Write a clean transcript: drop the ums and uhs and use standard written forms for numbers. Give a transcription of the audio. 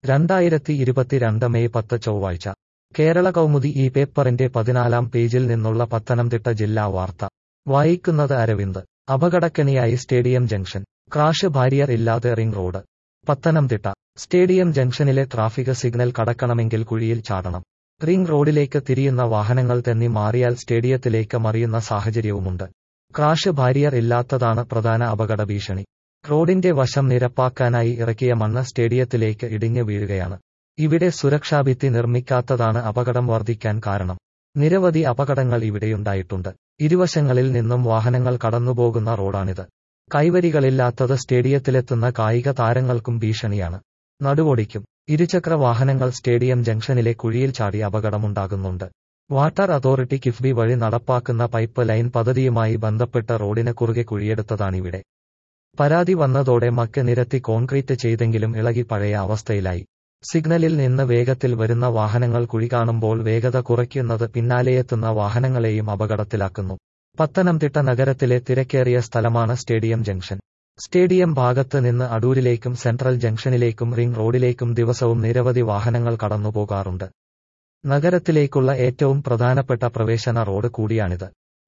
2022 May 10 ചൊവ്വാഴ്ച കേരള കൗമുദി ഈ പേപ്പറിന്റെ 14-ാം പേജിൽ നിന്നുള്ള പത്തനംതിട്ട ജില്ലാ വാർത്ത വായിക്കുന്നത് അരവിന്ദ്. അപകടക്കെണിയായി സ്റ്റേഡിയം ജംഗ്ഷൻ. ക്രാഷ് ബാരിയർ ഇല്ലാതെ റിംഗ് റോഡ്. പത്തനംതിട്ട സ്റ്റേഡിയം ജംഗ്ഷനിലെ ട്രാഫിക് സിഗ്നൽ കടക്കണമെങ്കിൽ കുഴിയിൽ ചാടണം. റിംഗ് റോഡിലേക്ക് തിരിയുന്ന വാഹനങ്ങൾ തെന്നി മാറിയാൽ സ്റ്റേഡിയത്തിലേക്ക് മറിയുന്ന സാഹചര്യവുമുണ്ട്. ക്രാഷ് ബാരിയർ ഇല്ലാത്തതാണ് പ്രധാന അപകട ഭീഷണി. റോഡിന്റെ വശം നിരപ്പാക്കാനായി ഇറക്കിയ മണ്ണ് സ്റ്റേഡിയത്തിലേക്ക് ഇടിഞ്ഞ് വീഴുകയാണ്. ഇവിടെ സുരക്ഷാഭിത്തി നിർമ്മിക്കാത്തതാണ് അപകടം വർദ്ധിക്കാൻ കാരണം. നിരവധി അപകടങ്ങൾ ഇവിടെയുണ്ടായിട്ടുണ്ട്. ഇരുവശങ്ങളിൽ നിന്നും വാഹനങ്ങൾ കടന്നുപോകുന്ന റോഡാണിത്. കൈവരികളില്ലാത്തത് സ്റ്റേഡിയത്തിലെത്തുന്ന കായിക താരങ്ങൾക്കും ഭീഷണിയാണ്. നടുവൊടിക്കും. ഇരുചക്ര വാഹനങ്ങൾ സ്റ്റേഡിയം ജംഗ്ഷനിലെ കുഴിയിൽ ചാടി അപകടമുണ്ടാകുന്നുണ്ട്. വാട്ടർ അതോറിറ്റി കിഫ്ബി വഴി നടപ്പാക്കുന്ന പൈപ്പ് ലൈൻ പദ്ധതിയുമായി ബന്ധപ്പെട്ട് റോഡിന് കുറുകെ കുഴിയെടുത്തതാണിവിടെ. പരാതി വന്നതോടെ മക്ക് നിരത്തി കോൺക്രീറ്റ് ചെയ്തെങ്കിലും ഇളകി പഴയ അവസ്ഥയിലായി. സിഗ്നലിൽ നിന്ന് വേഗത്തിൽ വരുന്ന വാഹനങ്ങൾ കുഴി കാണുമ്പോൾ വേഗത കുറയ്ക്കുന്നത് പിന്നാലെയെത്തുന്ന വാഹനങ്ങളെയും അപകടത്തിലാക്കുന്നു. പത്തനംതിട്ട നഗരത്തിലെ തിരക്കേറിയ സ്ഥലമാണ് സ്റ്റേഡിയം ജംഗ്ഷൻ. സ്റ്റേഡിയം ഭാഗത്ത് നിന്ന് അടൂരിലേക്കും സെൻട്രൽ ജംഗ്ഷനിലേക്കും റിംഗ് റോഡിലേക്കും ദിവസവും നിരവധി വാഹനങ്ങൾ കടന്നുപോകാറുണ്ട്. നഗരത്തിലേക്കുള്ള ഏറ്റവും പ്രധാനപ്പെട്ട പ്രവേശന റോഡ് കൂടിയാണിത്.